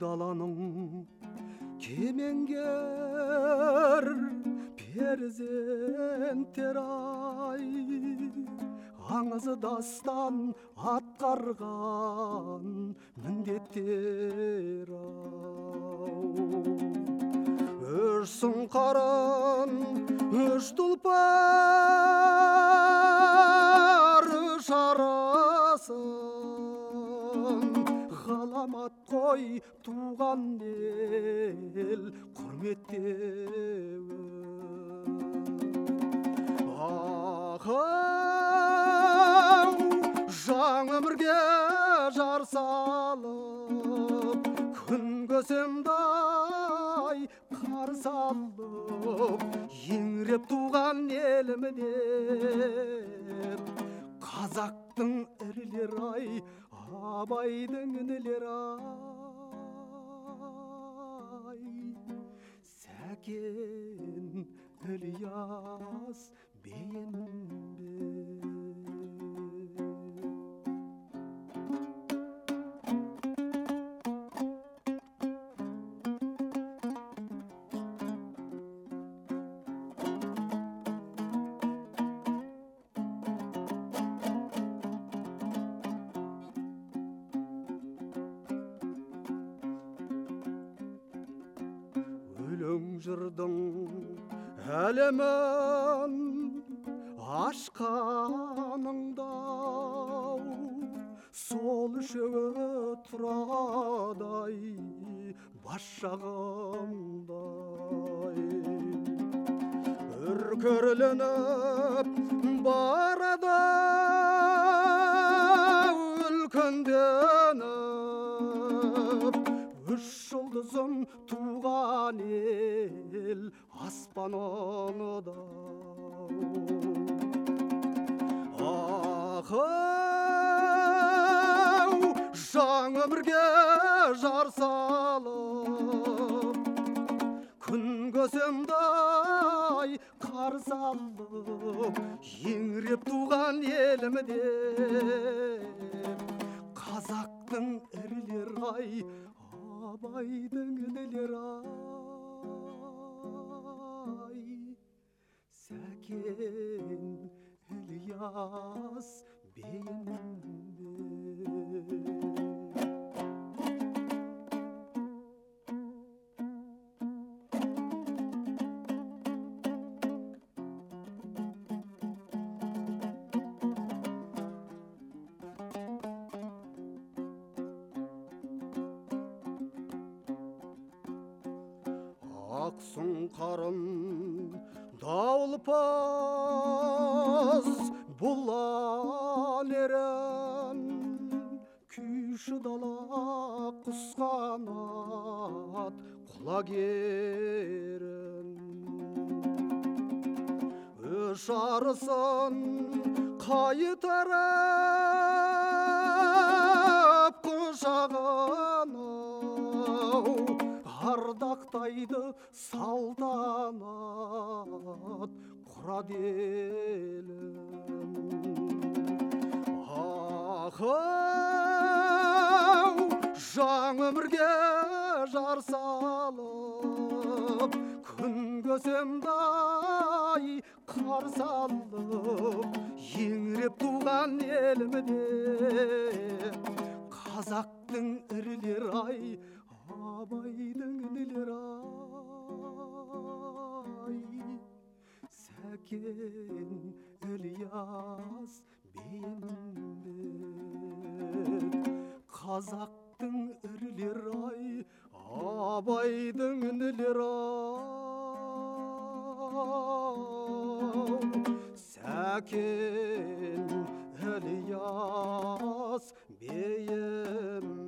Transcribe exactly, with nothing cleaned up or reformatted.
даланың кемеңгер перзенттер-ай, аңызы дастан атқарған міндеттер-ау. Үш сұңқарын, үш тұлпар, үш арасын, ғаламат қой туған ел құрметтеуі. Ақау жаң өмірге жар салып, күн көсемдай қарсы алып, еңіреп туған елім деп, қазақтың ірілер-ай, Абайдың інілер-ай, Сәкен, Ілияс, Бейімбет. Өлең жырдың әлемін ашқаныңдау, сол үшеуі тұрадай бас жағымдай. Үркерленіп барады үлкенденіп, үш жұлдызым туған ел аспанында. Ақау жаң өмірге жар салып, күн көсемдай қарсы алып, еңіреп туған елім деп, қазақтың ірілер-ай, Абайдың інілер-ай, Сәкен, Ілияс, Бейімбет. Ақ сұңқарын дауылпаз бұлалерін, күйші дала құсқанат құлагерін. Үш арысын қайтарып құшағына, ардақтайды салтанат құрады елім. Ақау жаң өмірге жар салып, күн көсемдай қарсы алып, еңіреп туған елім деп, қазақтың ірілер-ай, Абайдың інілер-ай, Сәкен, Ілияс, Бейімбет. Қазақтың ірілер-ай, Абайдың інілер-ай, Сәкен, Ілияс, Бейімбет.